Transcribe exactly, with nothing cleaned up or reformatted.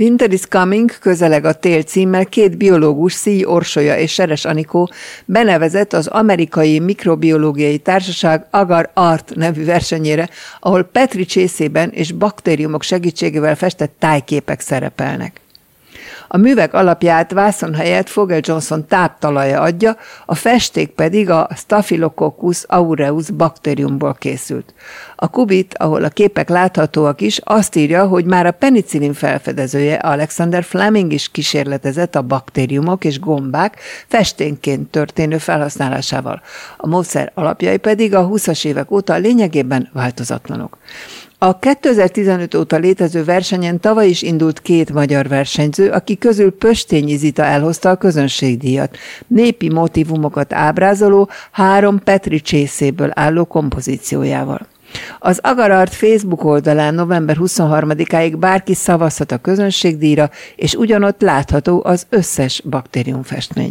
Winter is Coming, közeleg a tél címmel két biológus, Szíj Orsolya és Seres Anikó benevezett az amerikai mikrobiológiai társaság Agar Art nevű versenyére, ahol Petri csészében és baktériumok segítségével festett tájképek szerepelnek. A művek alapját vászon helyett Fogel Johnson táptalaja adja, a festék pedig a Staphylococcus aureus baktériumból készült. A Kubit, ahol a képek láthatóak is, azt írja, hogy már a penicillin felfedezője Alexander Fleming is kísérletezett a baktériumok és gombák festénként történő felhasználásával. A módszer alapjai pedig a húszas évek óta lényegében változatlanok. A kétezer-tizenöt óta létező versenyen tavaly is indult két magyar versenyző, akik közül Pöstényi Zita elhozta a közönségdíjat, népi motívumokat ábrázoló, három Petri csészéből álló kompozíciójával. Az Agar Art Facebook oldalán november huszonharmadikáig bárki szavazhat a közönségdíjra, és ugyanott látható az összes baktériumfestmény.